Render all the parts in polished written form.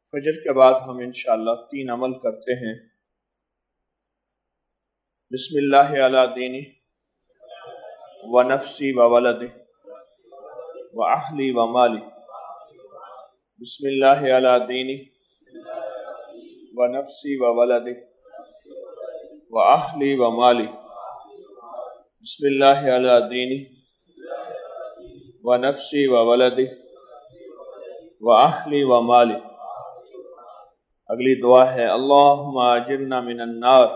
فجر کے بعد ہم انشاءاللہ 3 عمل کرتے ہیں۔ بسم اللہ علی دینی و نفسی و ولدی و اہلی و مالی۔ بسم اللہ علی دینی و نفسی و ولدی و اہلی و مالی۔ بسم اللہ علی دینی و نفسی و ولدی و اہلی و مالی۔ اگلی دعا ہے اللہم اجرنا من النار،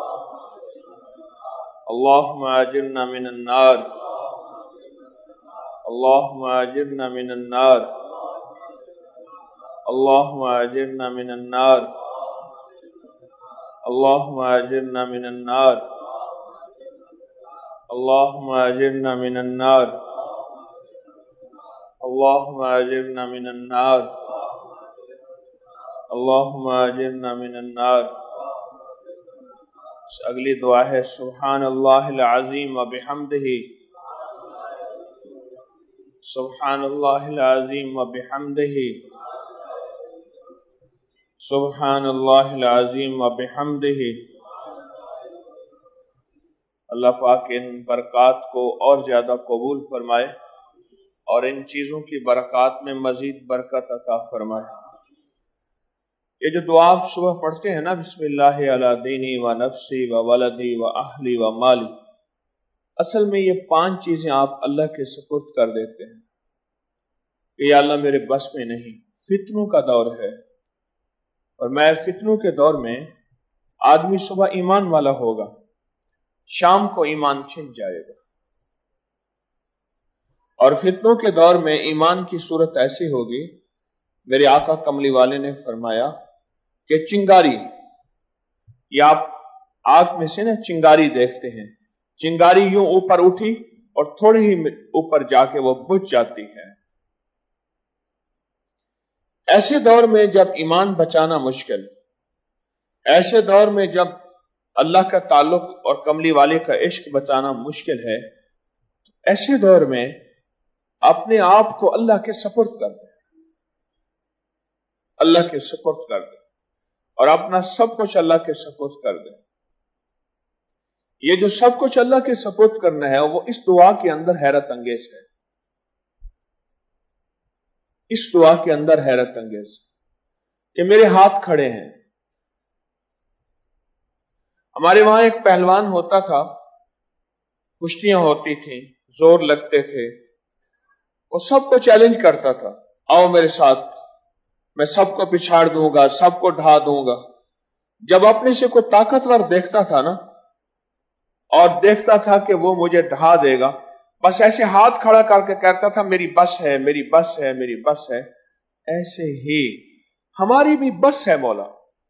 اللہم اجرنا من النار، اللہم اجرنا من النار، اللہم اجرنا من النار، اللہم اجرنا من النار، اللہم اجرنا من النار، اللہم اجرنا من النار، اللہم اجرنا من النار۔ اگلی دعا ہے سبحان اللہ العظیم و بحمدہ، سبحان اللہ العظیم و بحمدہ، سبحان اللہ العظیم و بحمدہ۔ اللہ پاک ان برکات کو اور زیادہ قبول فرمائے اور ان چیزوں کی برکات میں مزید برکت عطا فرمائے۔ یہ جو دعا آپ صبح پڑھتے ہیں نا، بسم اللہ علی دینی و نفسی و ولدی و اہلی و مالی، اصل میں یہ 5 چیزیں آپ اللہ کے سپرد کر دیتے ہیں کہ یا اللہ میرے بس میں نہیں۔ فتنوں کا دور ہے اور میں فتنوں کے دور میں آدمی صبح ایمان والا ہوگا، شام کو ایمان چھن جائے گا، اور فتنوں کے دور میں ایمان کی صورت ایسی ہوگی، میرے آقا کملی والے نے فرمایا کہ چنگاری، یا آپ آگ میں سے نا چنگاری دیکھتے ہیں، چنگاری یوں اوپر اٹھی اور تھوڑے ہی اوپر جا کے وہ بجھ جاتی ہے۔ ایسے دور میں جب ایمان بچانا مشکل، ایسے دور میں جب اللہ کا تعلق اور کملی والے کا عشق بچانا مشکل ہے، ایسے دور میں اپنے آپ کو اللہ کے سپرد کر دیں، اللہ کے سپرد کر دیں اور اپنا سب کچھ اللہ کے سپرد کر دیں۔ یہ جو سب کچھ اللہ کے سپرد کرنا ہے وہ اس دعا کے اندر حیرت انگیز ہے، اس دعا کے اندر حیرت انگیز ہے کہ میرے ہاتھ کھڑے ہیں۔ ہمارے وہاں ایک پہلوان ہوتا تھا، کشتیاں ہوتی تھیں، زور لگتے تھے، وہ سب کو چیلنج کرتا تھا، آؤ میرے ساتھ، میں سب کو پچھاڑ دوں گا، سب کو ڈھا دوں گا۔ جب اپنے سے کوئی طاقتور دیکھتا تھا نا، اور دیکھتا تھا کہ وہ مجھے ڈھا دے گا، بس ایسے ہاتھ کھڑا کر کے کہتا تھا میری بس ہے، میری بس ہے، میری بس ہے۔ ایسے ہی ہماری بھی بس ہے مولا،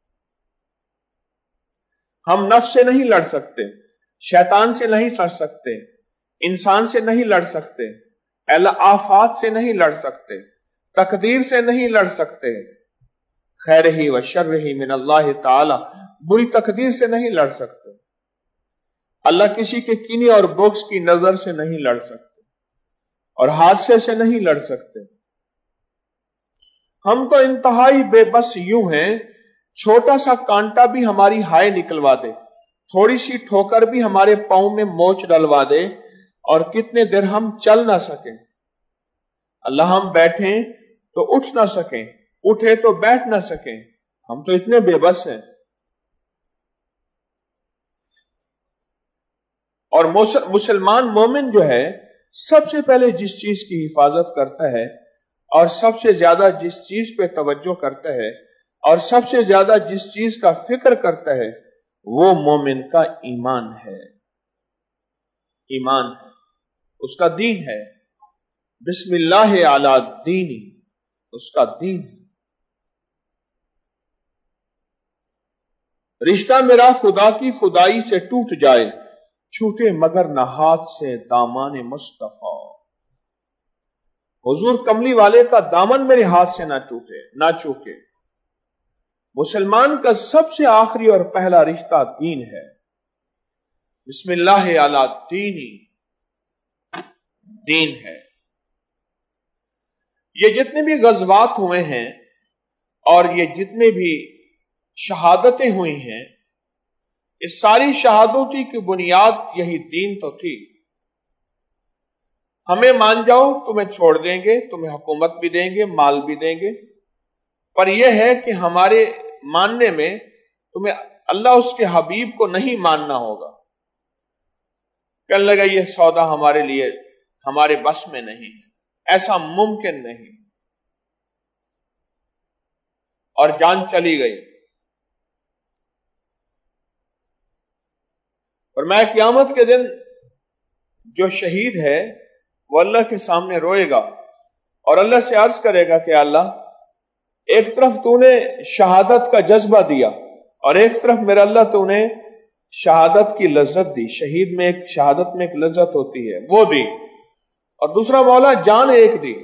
ہم نفس سے نہیں لڑ سکتے، شیطان سے نہیں لڑ سکتے، انسان سے نہیں لڑ سکتے، آفات سے نہیں لڑ سکتے، تقدیر سے نہیں لڑ سکتے، خیر ہی و شر ہی من اللہ تعالی، بری تقدیر سے نہیں لڑ سکتے، اللہ کسی کے کینے اور بغض کی نظر سے نہیں لڑ سکتے، اور حادثے سے نہیں لڑ سکتے۔ ہم تو انتہائی بے بس یوں ہیں، چھوٹا سا کانٹا بھی ہماری ہائے نکلوا دے، تھوڑی سی ٹھوکر بھی ہمارے پاؤں میں موچ ڈلوا دے، اور کتنے دیر ہم چل نہ سکیں، اللہ ہم بیٹھیں تو اٹھ نہ سکیں، اٹھے تو بیٹھ نہ سکیں، ہم تو اتنے بے بس ہیں۔ اور مسلمان مومن جو ہے سب سے پہلے جس چیز کی حفاظت کرتا ہے اور سب سے زیادہ جس چیز پہ توجہ کرتا ہے اور سب سے زیادہ جس چیز کا فکر کرتا ہے، وہ مومن کا ایمان ہے، ایمان ہے، اس کا دین ہے۔ بسم اللہ علی دینی، اس کا دین ہے۔ رشتہ میرا خدا کی خدائی سے ٹوٹ جائے، چھوٹے مگر نہ ہاتھ سے دامان مصطفیٰ۔ حضور کملی والے کا دامن میرے ہاتھ سے نہ ٹوٹے، نہ چوکے۔ مسلمان کا سب سے آخری اور پہلا رشتہ دین ہے۔ بسم اللہ علی دینی، دین ہے۔ یہ جتنے بھی غزوات ہوئے ہیں اور یہ جتنے بھی شہادتیں ہوئی ہیں، اس ساری شہادتوں کی بنیاد یہی دین تو تھی۔ ہمیں مان جاؤ، تمہیں چھوڑ دیں گے، تمہیں حکومت بھی دیں گے، مال بھی دیں گے، پر یہ ہے کہ ہمارے ماننے میں تمہیں اللہ اس کے حبیب کو نہیں ماننا ہوگا۔ کہنے لگا یہ سودا ہمارے لیے، ہمارے بس میں نہیں، ایسا ممکن نہیں، اور جان چلی گئی۔ اور میں قیامت کے دن جو شہید ہے وہ اللہ کے سامنے روئے گا اور اللہ سے عرض کرے گا کہ اللہ، ایک طرف تو نے شہادت کا جذبہ دیا اور ایک طرف میرا اللہ تو نے شہادت کی لذت دی، شہید میں ایک شہادت میں ایک لذت ہوتی ہے وہ دی، اور دوسرا مولا جان ایک دی،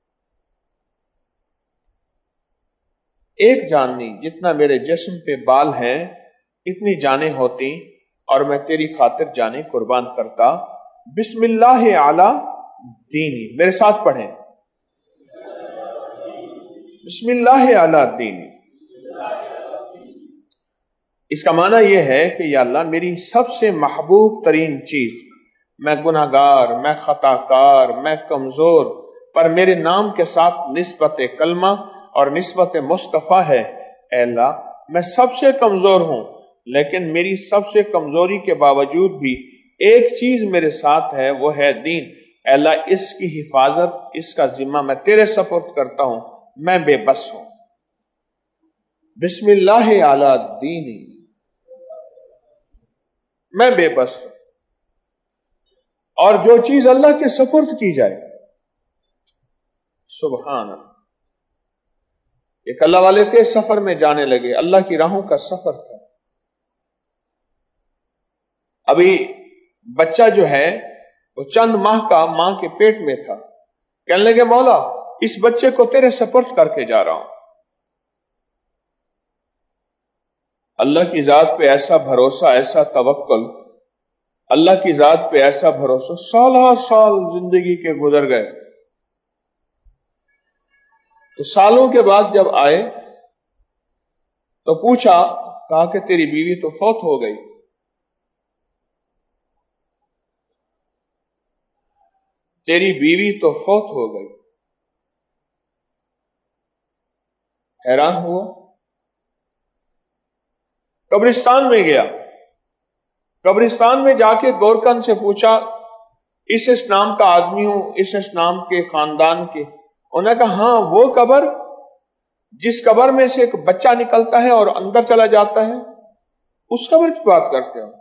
ایک جان نہیں، جتنا میرے جسم پہ بال ہیں اتنی جانیں ہوتی اور میں تیری خاطر جانیں قربان کرتا۔ بسم اللہ علی دینی، میرے ساتھ پڑھیں، بسم اللہ علی دینی۔ اس کا معنی یہ ہے کہ یا اللہ، میری سب سے محبوب ترین چیز، میں گناہگار، میں خطا کار، میں کمزور، پر میرے نام کے ساتھ نسبت کلمہ اور نسبت مصطفیٰ ہے۔ اے اللہ، میں سب سے کمزور ہوں، لیکن میری سب سے کمزوری کے باوجود بھی ایک چیز میرے ساتھ ہے، وہ ہے دین۔ اے اللہ، اس کی حفاظت، اس کا ذمہ میں تیرے سپرد کرتا ہوں، میں بے بس ہوں۔ بسم اللہ علی دینی، میں بے بس ہوں، اور جو چیز اللہ کے سپرد کی جائے، سبحان اللہ۔ ایک اللہ والے تھے، سفر میں جانے لگے، اللہ کی راہوں کا سفر تھا، ابھی بچہ جو ہے وہ چند ماہ کا ماں کے پیٹ میں تھا، کہنے لگے مولا اس بچے کو تیرے سپرد کر کے جا رہا ہوں۔ اللہ کی ذات پہ ایسا بھروسہ، ایسا توکل، اللہ کی ذات پہ ایسا بھروسہ، سالہ سال زندگی کے گزر گئے۔ تو سالوں کے بعد جب آئے تو پوچھا، کہا کہ تیری بیوی تو فوت ہو گئی۔ تیری بیوی تو فوت ہو گئی۔ حیران ہوا، قبرستان میں گیا، قبرستان میں جا کے گورکن سے پوچھا، اس نام کا آدمی ہوں، اس نام کے خاندان کے؟ انہوں نے کہا ہاں، وہ قبر جس قبر میں سے ایک بچہ نکلتا ہے اور اندر چلا جاتا ہے، اس قبر کی بات کرتے ہو؟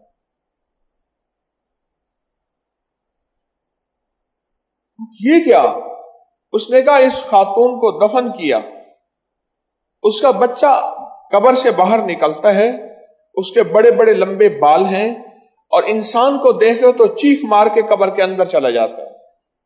یہ کیا؟ اس نے کہا اس خاتون کو دفن کیا، اس کا بچہ قبر سے باہر نکلتا ہے، اس کے بڑے بڑے لمبے بال ہیں، اور انسان کو دیکھے تو چیخ مار کے قبر کے اندر چلا جاتا ہے۔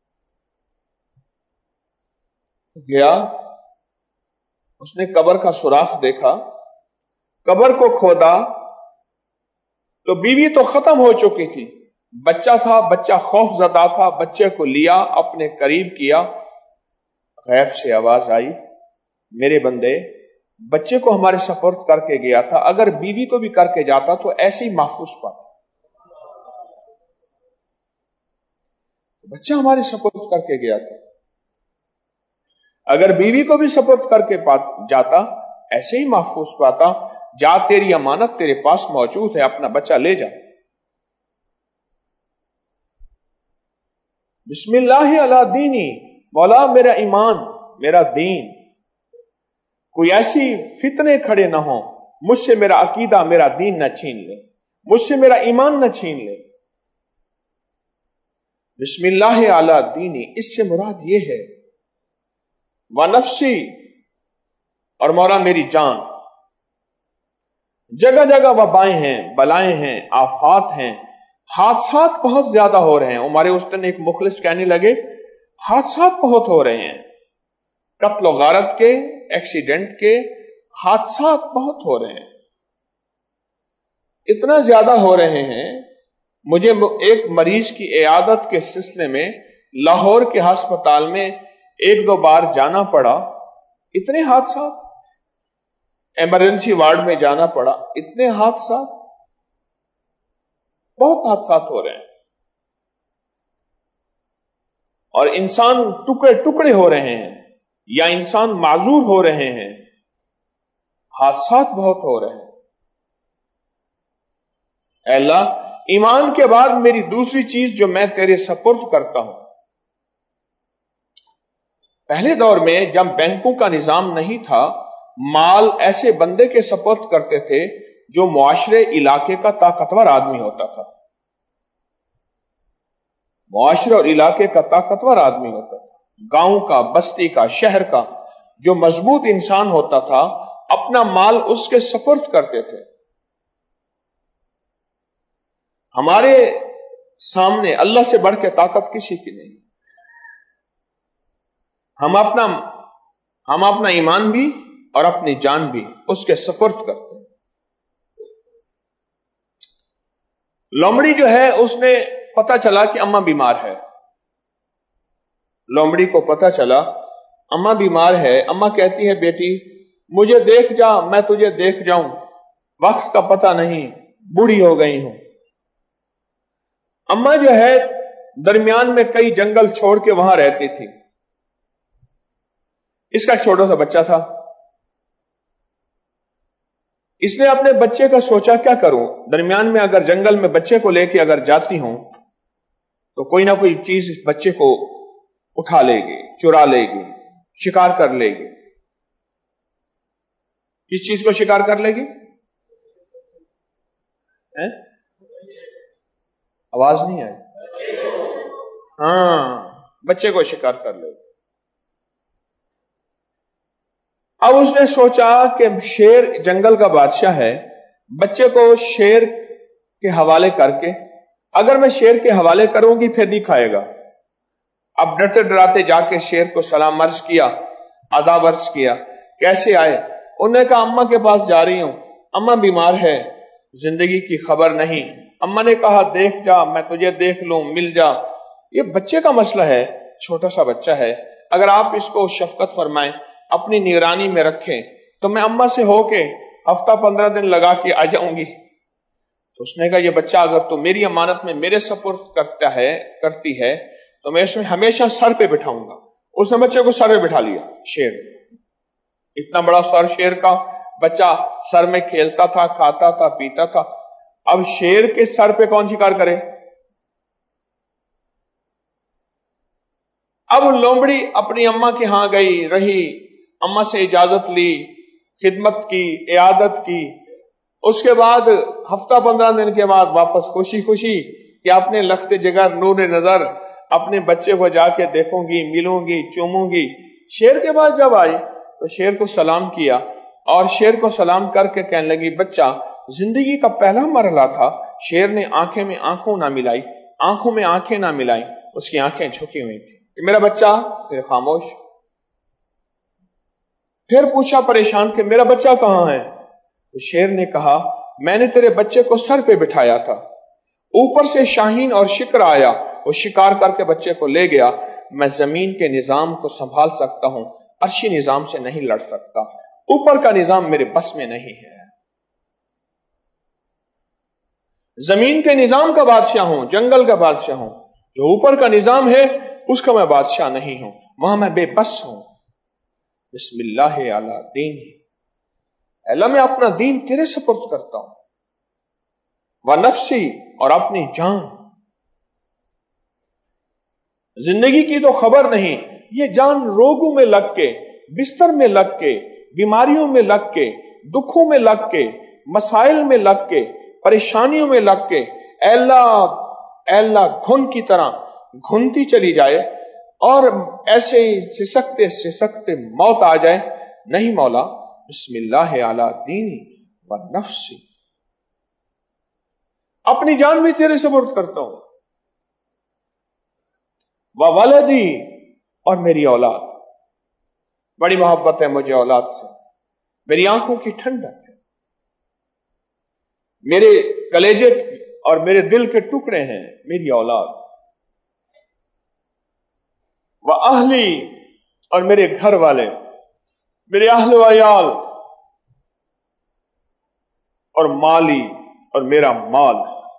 گیا، اس نے قبر کا سوراخ دیکھا، قبر کو کھودا تو بیوی تو ختم ہو چکی تھی، بچہ تھا، بچہ خوف زدہ تھا، بچے کو لیا، اپنے قریب کیا، غیب سے آواز آئی، میرے بندے، بچے کو ہمارے سپرد کر کے گیا تھا، اگر بیوی کو بھی کر کے جاتا تو ایسے ہی محفوظ پاتا۔ بچہ ہمارے سپرد کر کے گیا تھا، اگر بیوی کو بھی سپرد کر کے جاتا ایسے ہی محفوظ پاتا۔ جا، تیری امانت تیرے پاس موجود ہے، اپنا بچہ لے جا۔ بسم اللہ علی دینی، مولا میرا ایمان، میرا دین، کوئی ایسی فتنے کھڑے نہ ہوں، مجھ سے میرا عقیدہ، میرا دین نہ چھین لے، مجھ سے میرا ایمان نہ چھین لے۔ بسم اللہ علی دینی، اس سے مراد یہ ہے وَنَفْسِي، اور مولا میری جان۔ جگہ جگہ وبائیں ہیں، بلائیں ہیں، آفات ہیں، حادثات بہت زیادہ ہو رہے ہیں۔ ہمارے اس دن ایک مخلص کہنے لگے حادثات بہت ہو رہے ہیں، قتل و غارت کے، ایکسیڈنٹ کے حادثات بہت ہو رہے ہیں، اتنا زیادہ ہو رہے ہیں۔ مجھے ایک مریض کی عیادت کے سلسلے میں لاہور کے ہسپتال میں 1-2 بار جانا پڑا، اتنے حادثات۔ ایمرجنسی وارڈ میں جانا پڑا. اتنے حادثات، بہت حادثات ہو رہے ہیں، اور انسان ٹکڑے ٹکڑے ہو رہے ہیں یا انسان معذور ہو رہے ہیں، حادثات بہت ہو رہے ہیں. اے اللہ، ایمان کے بعد میری دوسری چیز جو میں تیرے سپرد کرتا ہوں. پہلے دور میں جب بینکوں کا نظام نہیں تھا، مال ایسے بندے کے سپرد کرتے تھے جو معاشرے علاقے کا طاقتور آدمی ہوتا تھا. معاشرے اور علاقے کا طاقتور آدمی ہوتا تھا، گاؤں کا، بستی کا، شہر کا جو مضبوط انسان ہوتا تھا، اپنا مال اس کے سپرد کرتے تھے. ہمارے سامنے اللہ سے بڑھ کے طاقت کسی کی نہیں. ہم اپنا ایمان بھی اور اپنی جان بھی اس کے سپرد کرتے ہیں. لومڑی جو ہے، اس نے پتا چلا کہ اماں بیمار ہے. لومڑی کو پتا چلا اماں بیمار ہے. اماں کہتی ہے بیٹی مجھے دیکھ جا، میں تجھے دیکھ جاؤں، وقت کا پتہ نہیں، بوڑھی ہو گئی ہوں. اماں جو ہے درمیان میں کئی جنگل چھوڑ کے وہاں رہتی تھی. اس کا ایک چھوٹا سا بچہ تھا. اس نے اپنے بچے کا سوچا کیا کروں، درمیان میں اگر جنگل میں بچے کو لے کے اگر جاتی ہوں تو کوئی نہ کوئی چیز اس بچے کو اٹھا لے گی، چرا لے گی، شکار کر لے گی. کس چیز کو شکار کر لے گی؟ آواز نہیں آئی. ہاں، بچے کو شکار کر لے گی. اب اس نے سوچا کہ شیر جنگل کا بادشاہ ہے، بچے کو شیر کے حوالے کر کے، اگر میں شیر کے حوالے کروں گی پھر نہیں کھائے گا. اب ڈرتے ڈراتے جا کے شیر کو سلام عرض کیا، آداب عرض کیا. کیسے آئے؟ انہوں نے کہا اماں کے پاس جا رہی ہوں، اماں بیمار ہے، زندگی کی خبر نہیں. اماں نے کہا دیکھ جا، میں تجھے دیکھ لوں، مل جا. یہ بچے کا مسئلہ ہے، چھوٹا سا بچہ ہے. اگر آپ اس کو شفقت فرمائیں، اپنی نگرانی میں رکھیں، تو میں اماں سے ہو کے ہفتہ 15 دن لگا کے آ جاؤں گی. تو اس نے کہا یہ بچہ اگر تو میری امانت میں میرے سپرد کرتی ہے تو میں اس میں ہمیشہ سر پہ بٹھاؤں گا. اس نے بچے کو سر پہ بٹھا لیا. شیر، اتنا بڑا سر شیر کا، بچہ سر میں کھیلتا تھا، کھاتا تھا، پیتا تھا. اب شیر کے سر پہ کون شکار کرے؟ اب لومڑی اپنی اماں کے ہاں گئی، رہی، اماں سے اجازت لی، خدمت کی، عیادت کی. اس کے بعد ہفتہ 15 دن کے بعد واپس خوشی خوشی کہ اپنے لخت جگر نور نظر اپنے بچے کو جا کے دیکھوں گی، ملوں گی، چوموں گی. شیر کے بعد جب آئی تو شیر کو سلام کیا، اور شیر کو سلام کر کے کہنے لگی بچہ زندگی کا پہلا مرحلہ تھا. شیر نے آنکھیں میں آنکھوں نہ ملائی، آنکھوں میں آنکھیں نہ ملائی، اس کی آنکھیں جھکی ہوئی تھی کہ میرا بچہ. پھر خاموش. پھر پوچھا پریشان کہ میرا بچہ کہاں ہے؟ تو شیر نے کہا میں نے تیرے بچے کو سر پہ بٹھایا تھا، اوپر سے شاہین اور شکر آیا، وہ شکار کر کے بچے کو لے گیا. میں زمین کے نظام کو سنبھال سکتا ہوں، عرشی نظام سے نہیں لڑ سکتا، اوپر کا نظام میرے بس میں نہیں ہے. زمین کے نظام کا بادشاہ ہوں، جنگل کا بادشاہ ہوں، جو اوپر کا نظام ہے اس کا میں بادشاہ نہیں ہوں، وہاں میں بے بس ہوں. بسم اللہ علی دین، اللہ میں اپنا دین تیرے سپرد کرتا ہوں. ونفسی، اور اپنی جان. زندگی کی تو خبر نہیں، یہ جان روگوں میں لگ کے، بستر میں لگ کے، بیماریوں میں لگ کے، دکھوں میں لگ کے، مسائل میں لگ کے، پریشانیوں میں لگ کے اے اللہ گھن کی طرح گھنتی چلی جائے اور ایسے ہی سسکتے موت آ جائے. نہیں مولا، بسم اللہ علی دینی و نفسی، اپنی جان بھی تیرے سپرد کرتا ہوں، و ولدی، اور میری اولاد. بڑی محبت ہے مجھے اولاد سے، میری آنکھوں کی ٹھنڈک ہے، میرے کلیجے اور میرے دل کے ٹکڑے ہیں میری اولاد. و اہلی، اور میرے گھر والے، میرے اہل و عیال. اور مالی اور میرا مال.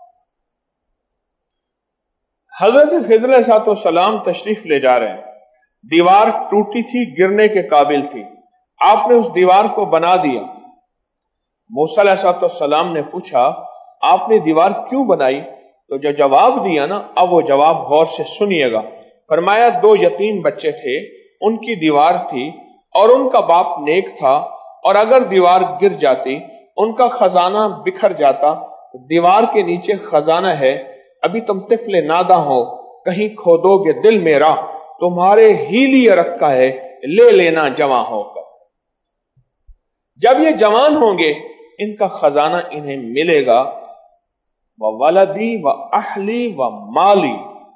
حضرت خضر علیہ السلام تشریف لے جا رہے ہیں. دیوار ٹوٹی تھی، گرنے کے قابل تھی. آپ نے اس دیوار کو بنا دیا. موسیٰ علیہ السلام نے پوچھا آپ نے دیوار کیوں بنائی؟ تو جو جواب دیا نا، اب وہ جواب غور سے سنیے گا. فرمایا 2 یتیم بچے تھے، ان کی دیوار تھی اور ان کا باپ نیک تھا، اور اگر دیوار گر جاتی ان کا خزانہ بکھر جاتا. دیوار کے نیچے خزانہ ہے، ابھی تم طفل ناداں ہو، کہیں کھودو گے دل میرا، تمہارے ہی لیے رکھا ہے، لے لینا جواں ہو کر. جب یہ جوان ہوں گے ان کا خزانہ انہیں ملے گا. وَوَلَدِي وَأَحْلِي وَمَالِي،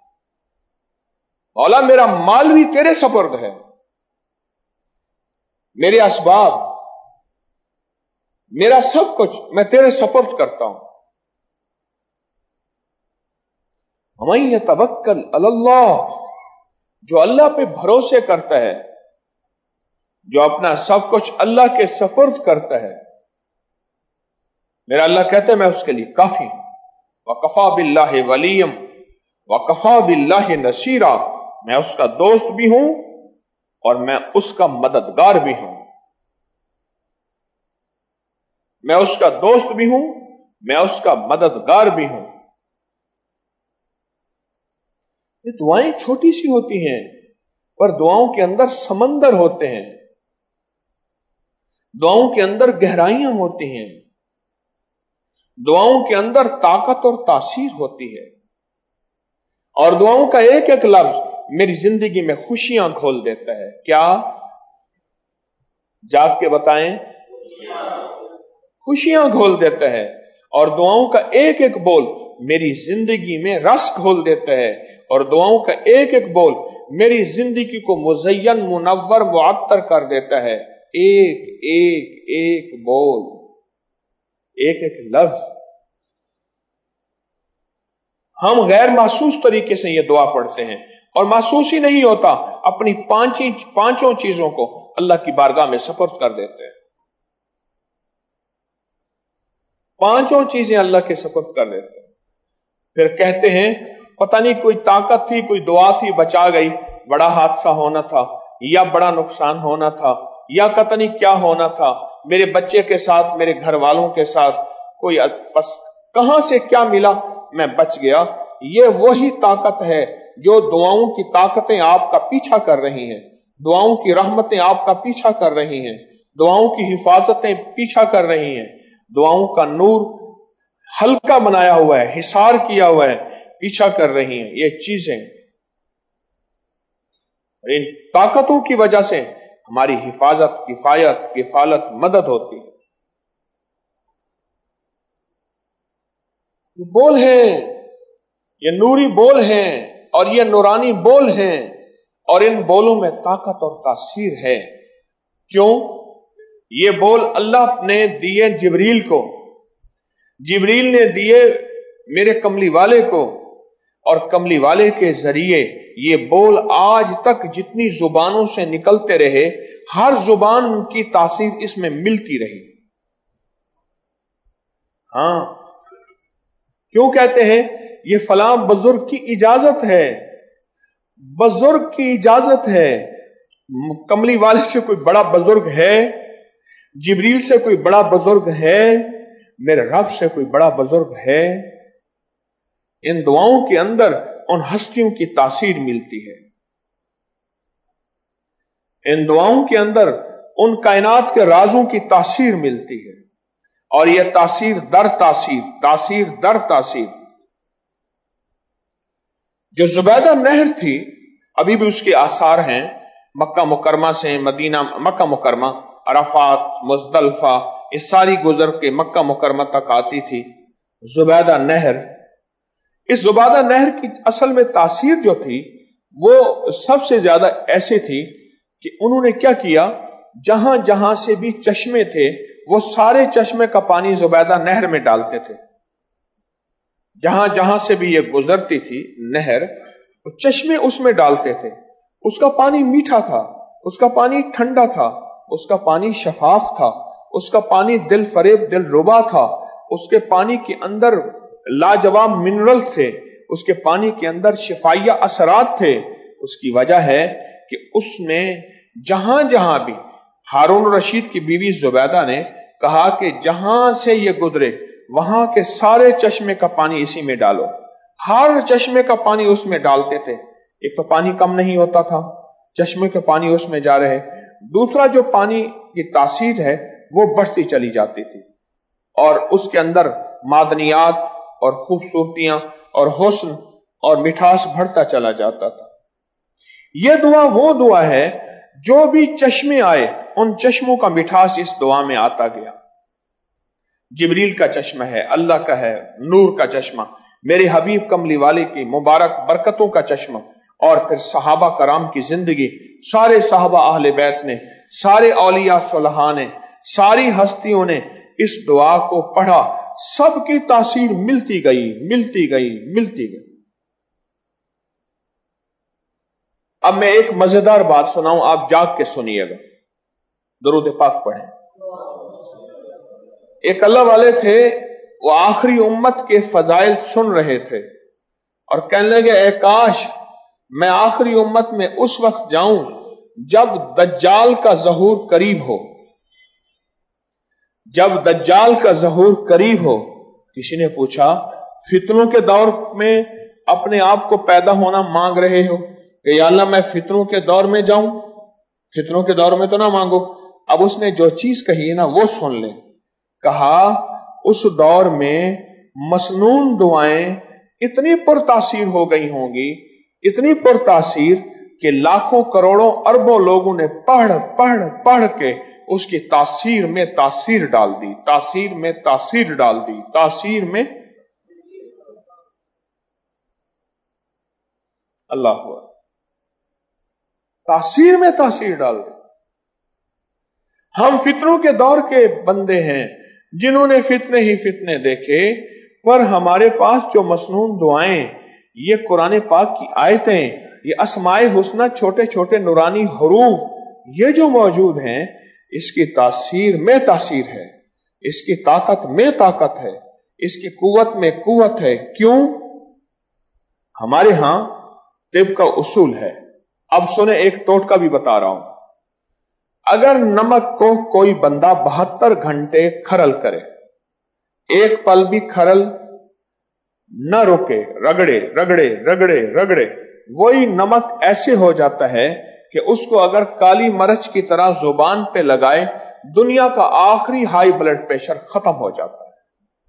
مولا میرا مال بھی تیرے سپرد ہے، میرے اسباب، میرا سب کچھ میں تیرے سپرد کرتا ہوں. وَمَن يَتَوَکَّلْ عَلَى اللَّهِ، جو اللہ پہ بھروسے کرتا ہے، جو اپنا سب کچھ اللہ کے سپرد کرتا ہے، میرا اللہ کہتا ہے میں اس کے لیے کافی ہوں. وَكَفَى بِاللَّهِ وَلِيًّا وَكَفَى بِاللَّهِ نَصِيرًا، میں اس کا دوست بھی ہوں اور میں اس کا مددگار بھی ہوں. میں اس کا دوست بھی ہوں، میں اس کا مددگار بھی ہوں. یہ دعائیں چھوٹی سی ہوتی ہیں پر دعاؤں کے اندر سمندر ہوتے ہیں، دعاؤں کے اندر گہرائیاں ہوتی ہیں، دعاؤں کے اندر طاقت اور تاثیر ہوتی ہے. اور دعاؤں کا ایک ایک لفظ میری زندگی میں خوشیاں کھول دیتا ہے. کیا جاگ کے بتائیں؟ خوشیاں کھول دیتا ہے. اور دعاؤں کا ایک ایک بول میری زندگی میں رس کھول دیتا ہے. اور دعاؤں کا ایک ایک بول میری زندگی کو مزین، منور، معطر کر دیتا ہے. ایک ایک ایک بول، ایک ایک لفظ. ہم غیر محسوس طریقے سے یہ دعا پڑھتے ہیں اور محسوس ہی نہیں ہوتا، اپنی پانچوں چیزوں کو اللہ کی بارگاہ میں سپرد کر دیتے ہیں. 5 چیزیں اللہ کے سپرد کر دیتے ہیں. پھر کہتے ہیں پتہ نہیں کوئی طاقت تھی، کوئی دعا تھی، بچا گئی، بڑا حادثہ ہونا تھا یا بڑا نقصان ہونا تھا یا پتہ نہیں کیا ہونا تھا میرے بچے کے ساتھ، میرے گھر والوں کے ساتھ، کوئی بس کہاں سے کیا ملا میں بچ گیا. یہ وہی طاقت ہے جو دعاؤں کی طاقتیں آپ کا پیچھا کر رہی ہیں، دعاؤں کی رحمتیں آپ کا پیچھا کر رہی ہیں، دعاؤں کی حفاظتیں پیچھا کر رہی ہیں، دعاؤں کا نور ہلکا بنایا ہوا ہے، حصار کیا ہوا ہے، پیچھا کر رہی ہیں. یہ چیزیں ان طاقتوں کی وجہ سے ہماری حفاظت، کفایت، کفالت، مدد ہوتی ہے. یہ بول ہیں، یہ نوری بول ہیں اور یہ نورانی بول ہیں، اور ان بولوں میں طاقت اور تاثیر ہے. کیوں؟ یہ بول اللہ نے دیے جبریل کو، جبریل نے دیے میرے کملی والے کو، اور کملی والے کے ذریعے یہ بول آج تک جتنی زبانوں سے نکلتے رہے، ہر زبان کی تاثیر اس میں ملتی رہی. ہاں، کیوں کہتے ہیں یہ فلاں بزرگ کی اجازت ہے، بزرگ کی اجازت ہے. کملی والے سے کوئی بڑا بزرگ ہے؟ جبریل سے کوئی بڑا بزرگ ہے؟ میرے رب سے کوئی بڑا بزرگ ہے؟ ان دعاؤں کے اندر ان ہستیوں کی تاثیر ملتی ہے. ان دعاؤں کے اندر ان کائنات کے رازوں کی تاثیر ملتی ہے. اور یہ تاثیر در تاثیر، تاثیر در تاثیر. جو زبیدہ نہر تھی ابھی بھی اس کے آثار ہیں، مکہ مکرمہ سے مدینہ، مکہ مکرمہ، عرفات، مزدلفہ، یہ ساری گزر کے مکہ مکرمہ تک آتی تھی زبیدہ نہر. اس زبیدہ نہر کی اصل میں تاثیر جو تھی وہ سب سے زیادہ ایسے تھی کہ انہوں نے کیا کیا، جہاں جہاں سے بھی چشمے تھے وہ سارے چشمے کا پانی زبیدہ نہر میں ڈالتے تھے. جہاں جہاں سے بھی یہ گزرتی تھی نہر، چشمے اس میں ڈالتے تھے. اس کا پانی میٹھا تھا، اس کا پانی ٹھنڈا تھا، اس کا پانی شفاف تھا، اس کا پانی دل فریب، دل ربا تھا. اس کے پانی کے اندر لاجواب منرل تھے، اس کے پانی کے اندر شفائیہ اثرات تھے. اس کی وجہ ہے کہ اس نے جہاں جہاں بھی، ہارون رشید کی بیوی زبیدہ نے کہا کہ جہاں سے یہ گزرے وہاں کے سارے چشمے کا پانی اسی میں ڈالو. ہر چشمے کا پانی اس میں ڈالتے تھے. ایک تو پانی کم نہیں ہوتا تھا، چشمے کے پانی اس میں جا رہے. دوسرا جو پانی کی تاثیر ہے وہ بڑھتی چلی جاتی تھی اور اس کے اندر معدنیات اور خوبصورتیاں اور حسن اور مٹھاس بڑھتا چلا جاتا تھا. یہ دعا وہ دعا ہے جو بھی چشمے آئے ان چشموں کا مٹھاس اس دعا میں آتا گیا. جبریل کا چشمہ ہے، اللہ کا ہے، نور کا چشمہ، میرے حبیب کملی والے کی مبارک برکتوں کا چشمہ، اور پھر صحابہ کرام کی زندگی، سارے صحابہ اہل بیت نے، سارے اولیاء صالحاں نے، ساری ہستیوں نے اس دعا کو پڑھا. سب کی تاثیر ملتی گئی ملتی گئی ملتی گئی. اب میں ایک مزیدار بات سناؤں، آپ جاگ کے سنیے گا، درود پاک پڑھیں. ایک اللہ والے تھے، وہ آخری امت کے فضائل سن رہے تھے اور کہنے لگے اے کاش میں آخری امت میں اس وقت جاؤں جب دجال کا ظہور قریب ہو. جب دجال کا ظہور قریب ہو. کسی نے پوچھا فتنوں کے دور میں اپنے آپ کو پیدا ہونا مانگ رہے ہو کہ یا اللہ میں فتنوں کے دور میں جاؤں؟ فتنوں کے دور میں تو نہ مانگو. اب اس نے جو چیز کہی ہے نا وہ سن لیں. کہا اس دور میں مسنون دعائیں اتنی پرتاثیر ہو گئی ہوں گی، اتنی پرتاثیر کہ لاکھوں کروڑوں اربوں لوگوں نے پڑھ پڑھ پڑھ کے اس کی تاثیر میں تاثیر ڈال دی، تاثیر میں تاثیر ڈال دی، تاثیر میں اللہ ہوا، تاثیر میں تاثیر ڈال دی. ہم فتنوں کے دور کے بندے ہیں جنہوں نے فتنے ہی فتنے دیکھے، پر ہمارے پاس جو مسنون دعائیں، یہ قرآن پاک کی آیتیں، یہ اسماء حسنہ، چھوٹے چھوٹے نورانی حروف، یہ جو موجود ہیں، اس کی تاثیر میں تاثیر ہے، اس کی طاقت میں طاقت ہے، اس کی قوت میں قوت ہے. کیوں؟ ہمارے ہاں طب کا اصول ہے. اب سنیں، ایک ٹوٹکا بھی بتا رہا ہوں. اگر نمک کو کوئی بندہ 72 گھنٹے کھرل کرے، ایک پل بھی کھرل نہ روکے، رگڑے رگڑے رگڑے رگڑے، وہی نمک ایسے ہو جاتا ہے کہ اس کو اگر کالی مرچ کی طرح زبان پہ لگائے دنیا کا آخری ہائی بلڈ پریشر ختم ہو جاتا ہے.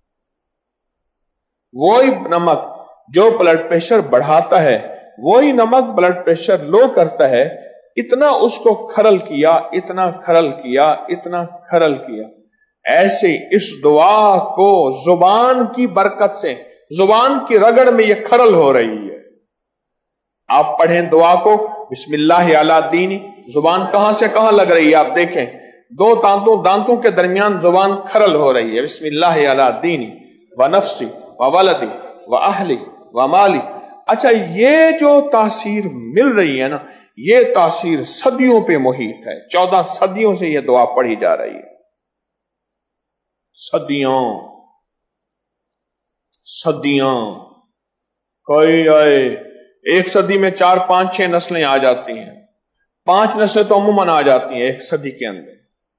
وہی نمک جو بلڈ پریشر بڑھاتا ہے، وہی نمک بلڈ پریشر لو کرتا ہے. اتنا اس کو کھرل کیا، اتنا کھرل کیا، اتنا کھرل کیا. ایسے اس دعا کو زبان کی برکت سے، زبان کی رگڑ میں یہ کھرل ہو رہی ہے. آپ پڑھیں دعا کو، بسم اللہ علی دینی. زبان کہاں سے کہاں لگ رہی ہے آپ دیکھیں، دو دانتوں کے درمیان زبان کھرل ہو رہی ہے. بسم اللہ علی دینی و نفسی و ولدی و اہلی و مالی. اچھا، یہ جو تاثیر مل رہی ہے نا، یہ تاثیر صدیوں پہ محیط ہے. 14 صدیوں سے یہ دعا پڑھی جا رہی ہے. صدیوں صدیوں. کوئی آئے ایک صدی میں 4 5 6 نسلیں آ جاتی ہیں، 5 نسلیں تو عموماً آ جاتی ہیں ایک صدی کے اندر.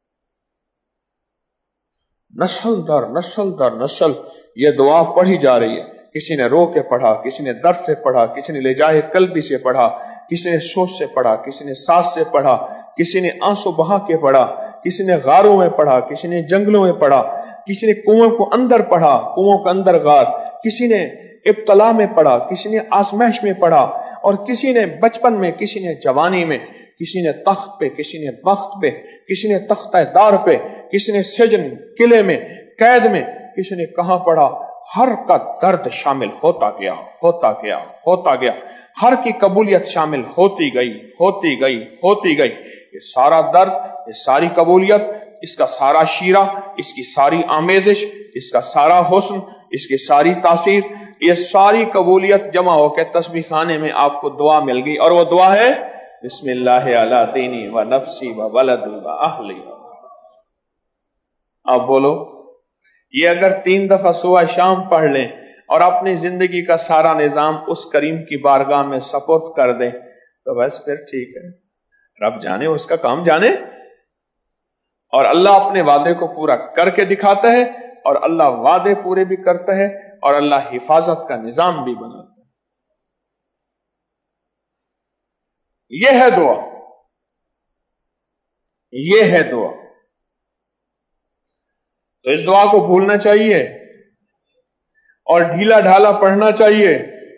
نسل در نسل در نسل یہ دعا پڑھی جا رہی ہے. کسی نے رو کے پڑھا، کسی نے درد سے پڑھا، کسی نے لجاہ قلبی سے پڑھا، کسی نے سوچ سے پڑھا، کسی نے سانس سے پڑھا، کسی نے آنسو بہا کے پڑھا، کسی نے غاروں میں پڑھا، کسی نے جنگلوں میں پڑھا، کسی نے کنویں کو اندر پڑھا، کنووں کے اندر غار، کسی نے ابتلا میں پڑھا، کسی نے آزمائش میں پڑھا، اور کسی نے بچپن میں، کسی نے جوانی میں، کسی نے تخت پہ، کسی نے بخت پہ، کسی نے تختہ دار پہ، کسی نے سجن قلعے میں قید میں، کسی نے کہاں پڑھا. ہر کا درد شامل ہوتا گیا ہوتا گیا ہوتا گیا. ہر کی قبولیت شامل ہوتی گئی ہوتی گئی ہوتی گئی. یہ سارا درد، یہ ساری قبولیت، اس کا سارا شیرہ، اس کی ساری آمیزش، اس کا سارا حسن، اس کی ساری تاثیر، یہ ساری قبولیت جمع ہو کے تسبیح خانے میں آپ کو دعا مل گئی. اور وہ دعا ہے بسم اللہ علی دینی و نفسی و ولدی و اہلی. آپ بولو یہ اگر 3 دفعہ صبح شام پڑھ لیں اور اپنی زندگی کا سارا نظام اس کریم کی بارگاہ میں سپرد کر دیں تو بس پھر ٹھیک ہے، رب جانے اس کا کام جانے. اور اللہ اپنے وعدے کو پورا کر کے دکھاتا ہے، اور اللہ وعدے پورے بھی کرتا ہے، اور اللہ حفاظت کا نظام بھی بناتا ہے. یہ ہے دعا، یہ ہے دعا. تو اس دعا کو بھولنا چاہیے اور ڈھیلا ڈھالا پڑھنا چاہیے.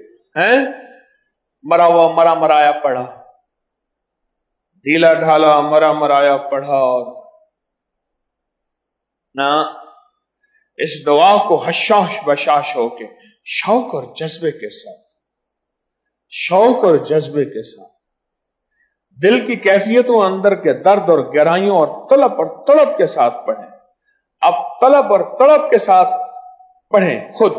مرا ہوا مرا مرایا پڑھا، ڈھیلا ڈھالا مرا مرایا پڑھا، اور نہ اس دعا کو حشاش بشاش ہو کے شوق اور جذبے کے ساتھ، شوق اور جذبے کے ساتھ دل کی کیفیتوں، اندر کے درد اور گہرائیوں اور طلب اور تڑپ کے ساتھ پڑھیں. اب طلب اور تڑپ کے ساتھ پڑھیں خود.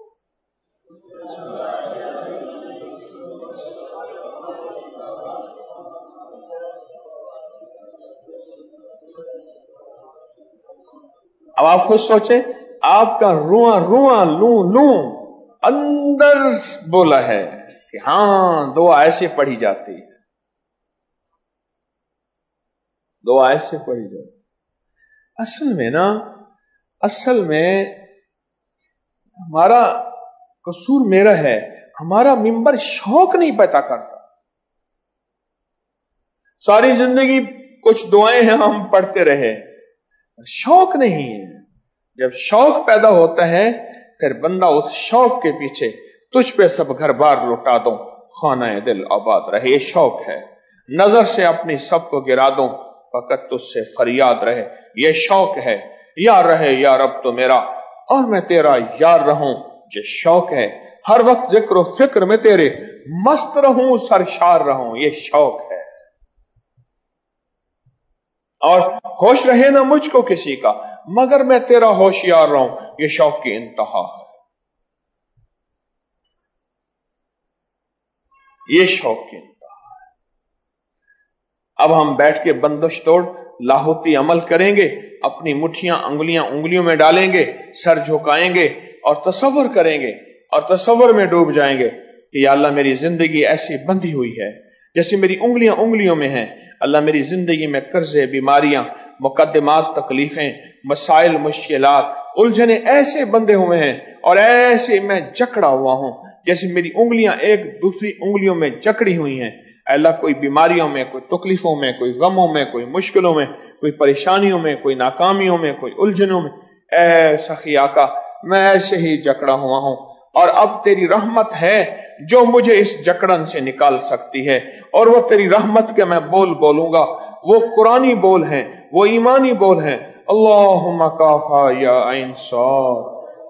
اب آپ خود سوچیں، آپ کا رواں رواں لوں لوں اندر بولا ہے کہ ہاں دعا ایسے پڑھی جاتی ہے، دعا ایسے پڑھی جاتی ہے. اصل میں ہمارا قصور میرا ہے، ہمارا ممبر شوق نہیں پیدا کرتا. ساری زندگی کچھ دعائیں ہیں ہم پڑھتے رہے، شوق نہیں ہے. جب شوق پیدا ہوتا ہے پھر بندہ اس شوق کے پیچھے تجھ پہ سب گھر بار لوٹا دوں خانہ دل آباد رہے، یہ شوق ہے. نظر سے اپنی سب کو گرا دوں فقط تجھ سے فریاد رہے، یہ شوق ہے. یار رہے یا رب تو میرا اور میں تیرا یار رہوں، یہ شوق ہے. ہر وقت ذکر و فکر میں تیرے مست رہوں، سرشار رہوں، یہ شوق ہے. اور ہوش رہے نہ مجھ کو کسی کا مگر میں تیرا ہوشیار رہوں، یہ شوق کی انتہا ہے. یہ شوق کی انتہا ہے. اب ہم بیٹھ کے بندش توڑ لاہوتی عمل کریں گے، اپنی مٹھیاں انگلیوں میں ڈالیں گے، سر جھکائیں گے اور تصور کریں گے اور تصور میں ڈوب جائیں گے کہ یا اللہ میری زندگی ایسی بندھی ہوئی ہے جیسے میری انگلیوں میں ہیں. اللہ میری زندگی میں قرضے، بیماریاں، مقدمات، تکلیفیں، مسائل، مشکلات، الجھنے ایسے بندھے ہوئے ہیں اور ایسے میں جکڑا ہوا ہوں جیسے میری انگلیاں ایک دوسری انگلیوں میں جکڑی ہوئی ہیں. اللہ کوئی بیماریوں میں، کوئی تکلیفوں میں، کوئی غموں میں، کوئی مشکلوں میں، کوئی پریشانیوں میں، کوئی ناکامیوں میں، کوئی الجھنوں میں، اے سخی آقا میں ایسے ہی جکڑا ہوا ہوں، اور اب تیری رحمت ہے جو مجھے اس جکڑن سے نکال سکتی ہے. اور وہ تیری رحمت کے میں بول بولوں گا، وہ قرآنی بول ہیں، وہ ایمانی بول ہیں. اللہم کافا یا عین صاد،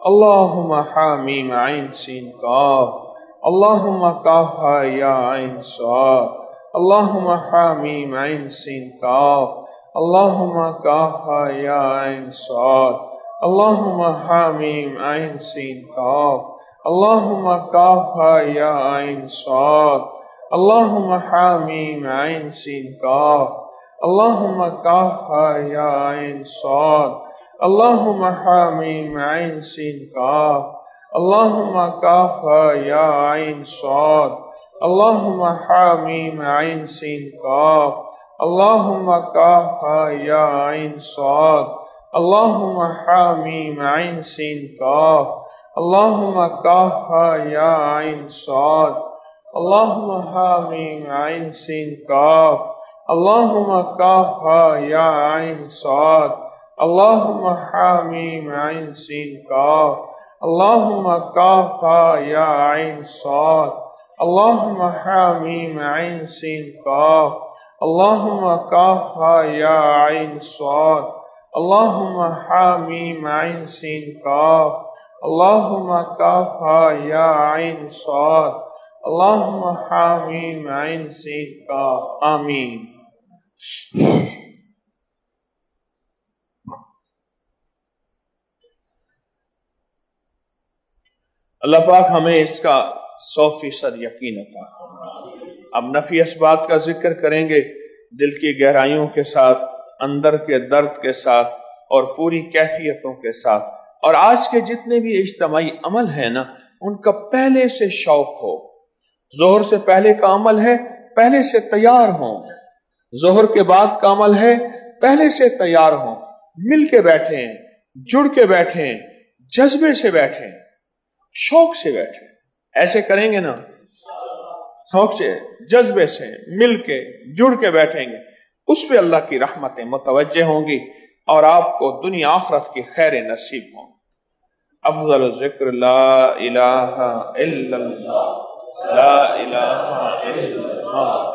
اللہم حامیم عین سین کاف، اللہم کافا یا عین صاد، اللہم حامیم عین سین کاف، اللہم کافا یا عین صاد، اللہم حامیم عین سین کاف، اللہم کافا یا عین صاد، اللہم حامیم عین سین کاف، اللہم کافا یا عین صاد، اللہم حامیم عین سین کاف، اللہم کافا یا عین صاد، اللہم حامیم عین سین کاف، اللہم کافا یا عین صاد، اللہم حامیم عین سین کاف، اللہم کافا یا عین صاد، اللہم حامیم عین سین کاف، اللہم کافا یا عین صاد، اللہم حامیم عین سین کاف، اللہم کافا یا عین صاد، اللہم حامیم عین سین کاف، اللہم کافا یا عین صاد، اللہم حامیم عین سین کاف، اللہم کافا یا عین صاد، اللہم حامیم عین سین کاف. آمین. اللہ پاک ہمیں اس کا 100% یقین عطا فرمائے. اب نفی اسبات کا ذکر کریں گے دل کی گہرائیوں کے ساتھ، اندر کے درد کے ساتھ اور پوری کیفیتوں کے ساتھ. اور آج کے جتنے بھی اجتماعی عمل ہیں نا، ان کا پہلے سے شوق ہو. ظہر سے پہلے کا عمل ہے، پہلے سے تیار ہوں. ظہر کے بعد کا عمل ہے، پہلے سے تیار ہوں. مل کے بیٹھیں، جڑ کے بیٹھیں، جذبے سے بیٹھیں، شوق سے بیٹھیں. ایسے کریں گے نا، شوق سے، جذبے سے، مل کے جڑ کے بیٹھیں گے، اس پہ اللہ کی رحمتیں متوجہ ہوں گی اور آپ کو دنیا آخرت کی خیر نصیب ہوں. افضل ذکر لا الہ الا اللہ، لا الہ الا اللہ.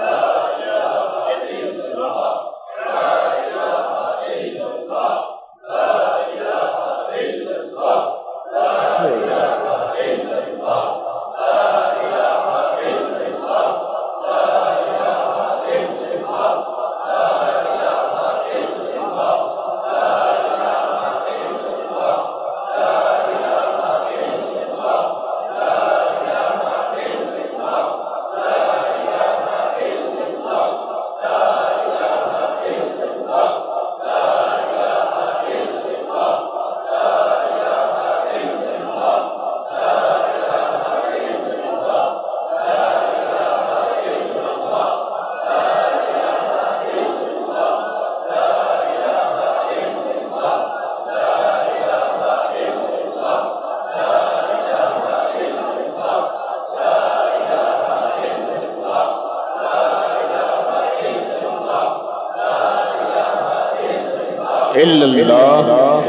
اللہ.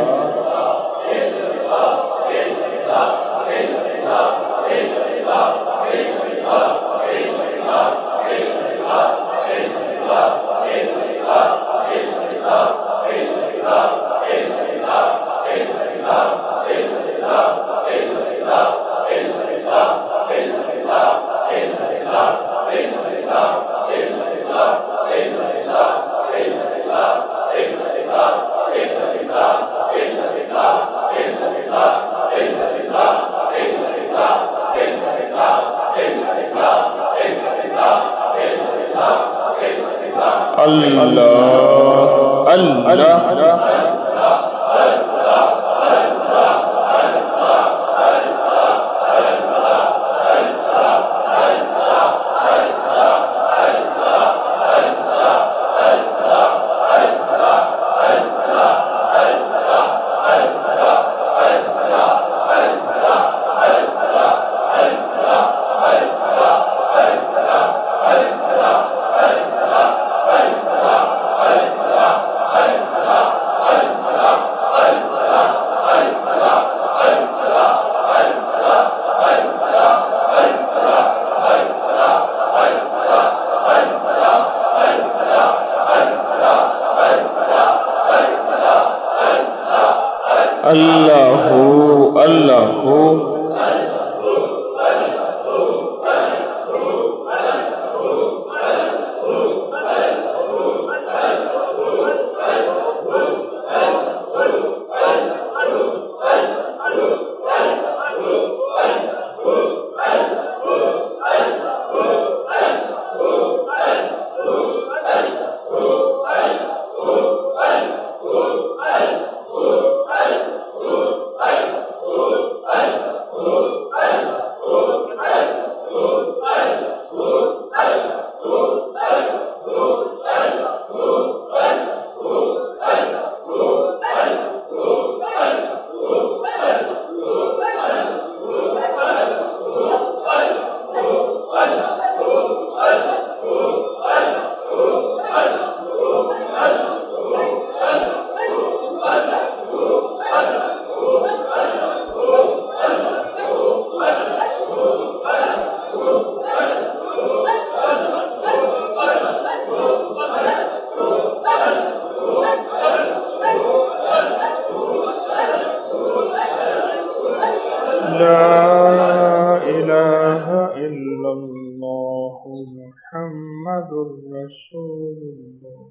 اللہ اللہ. اللہ اللہ. محمد رسول اللہ.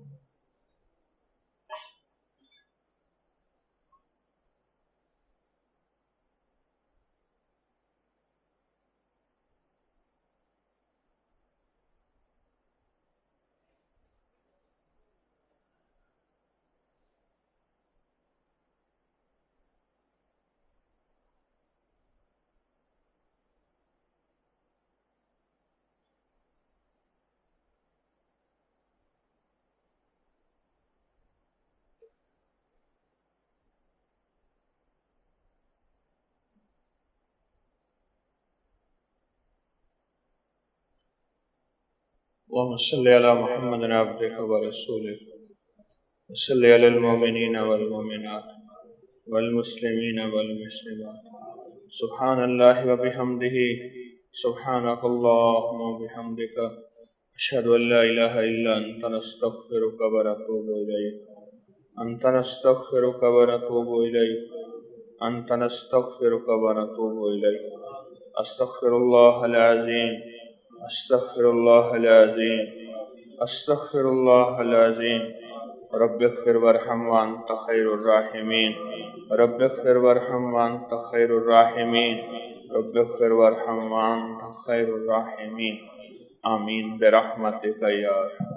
اللهم صل على محمد عبدك ورسولك وصل على المؤمنين والمؤمنات والمسلمين والمسلمات سبحان الله وبحمده سبحانك اللهم وبحمدك أشهد أن لا إله إلا أنت نستغفرك ونتوب إليك أنت نستغفرك ونتوب إليك أنت نستغفرك ونتوب إليك أستغفر الله العظيم أستغفر الله العظيم أستغفر الله العظيم رب اغفر وارحم وأنت خير الراحمين رب اغفر وارحم وأنت خير الراحمين رب اغفر وارحم وأنت خير الراحمين آمين برحمتك يا